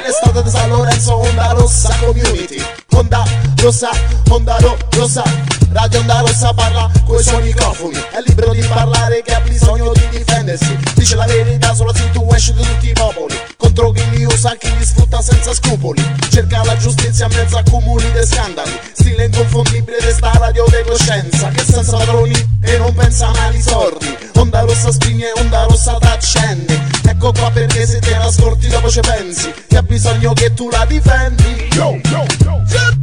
l'estate di San Lorenzo, Onda Rossa Community. Onda Rossa, Onda Rossa, Radio Onda Rossa parla coi suoi microfoni. È libero di parlare che ha bisogno di difendersi. Dice la verità solo se tu esci di tutti i popoli. Contro chi li usa, chi li sfrutta senza scrupoli. Cerca la giustizia in mezzo a cumuli di scandali. Stile inconfondibile di sta radio di coscienza, che senza padroni e non pensa mai ai sordi. Onda Rossa spegne, Onda Rossa t'accendi. Ecco qua perché se te la scorti dopo ci pensi, che ha bisogno che tu la difendi. Yo, yo, yo.